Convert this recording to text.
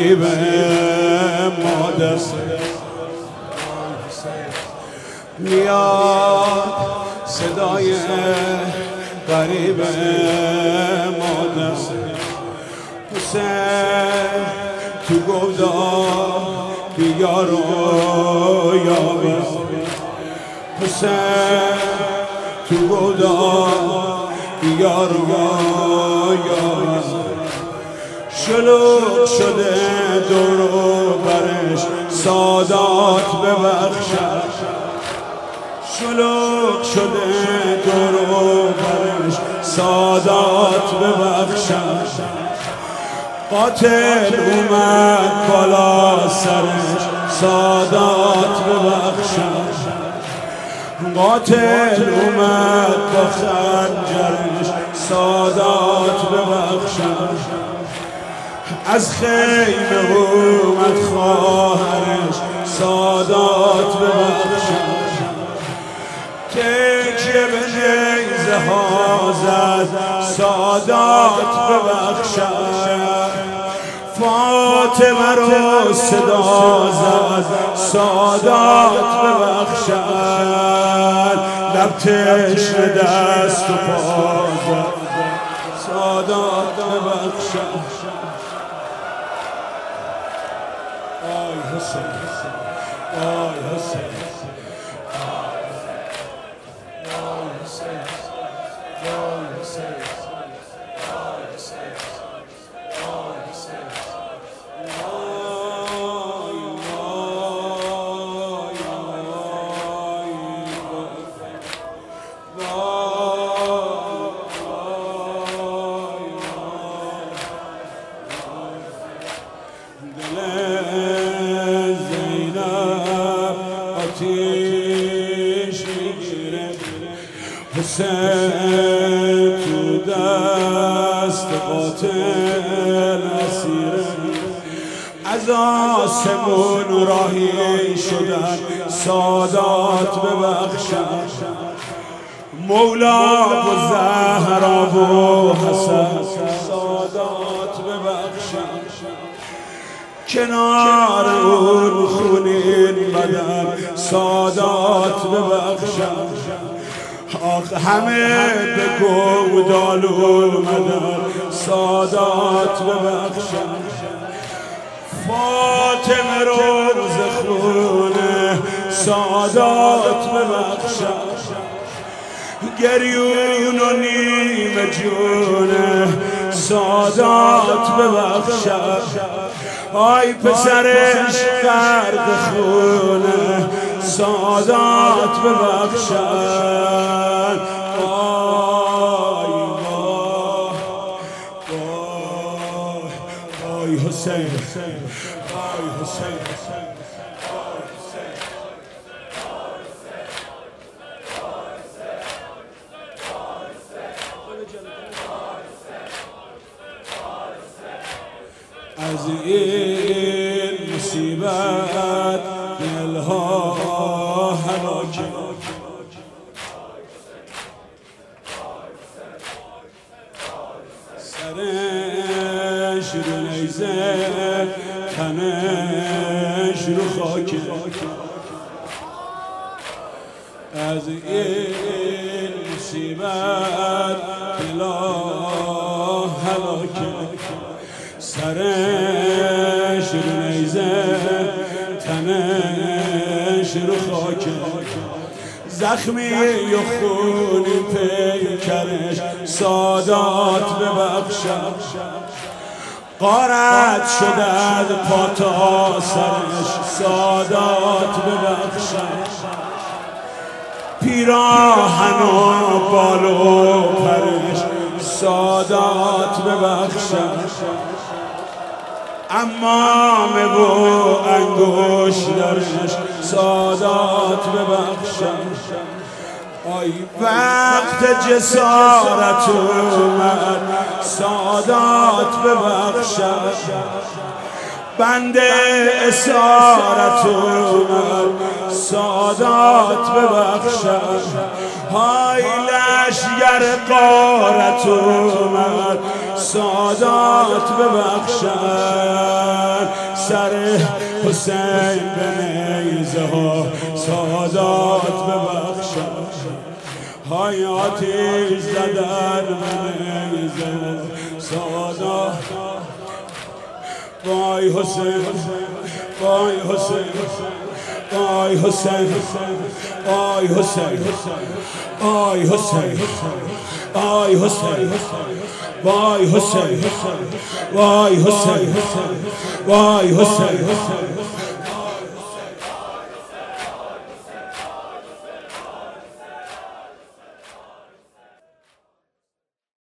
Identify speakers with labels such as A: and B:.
A: غریب مادر میاد صدای غریب مادر حسین تو گودار بیا رو یابه حسین تو گودار بیا رو یابه شلوغ شده دور و برش سادات ببخشد شلوغ شده دور و برش سادات ببخشد قاتل اومد بالا سرش سادات ببخشد قاتل اومد با خنجرش سادات ببخشد از خیمه اومد خواهرش سادات ببخشد تکیه به نیزه ها زد سادات ببخشد فاطمه رو صدا زد سادات ببخشد لب تشنه دست و پا زد سادات ببخشد آی حسین آی حسین حسین تو دست قاتل اسیره از آسمون راهی شدن سادات ببخشد مولا و زهرا و حسن سادات ببخشد کنار اون خونین بدن سادات ببخشد همه به گودال اومدن سادات ببخشد فاطمه روز خونه سادات ببخشد گریون و نیمه جونه سادات ببخشد آی پسرش غرق خونه سادات ببخشد آی آی حسین آی حسین از این مصیبت دلها هلاکه سرش رو نیزه تنش رو خاکه از این مصیبت دلها هلاکه سرش رو نیزه تنش رو خاکه زخمی و خونی پیکرش سادات ببخشد غارت شدد پا تا سرش سادات ببخشد پیراهن و بال و پرش سادات ببخشد امامه و انگشترش سادات ببخشد آی وقت جسارت اومد سادات ببخشد بنده اسارت اومد سادات ببخشد های لشگر غارت اومد سادات ببخشد سر حسین به نیزه ها سادات ببخشد های آتیش زدن به نیزه سادات وای حسین وای حسین وای حسین وای حسین وای حسین وای حسین وای حسین وای حسین وای حسین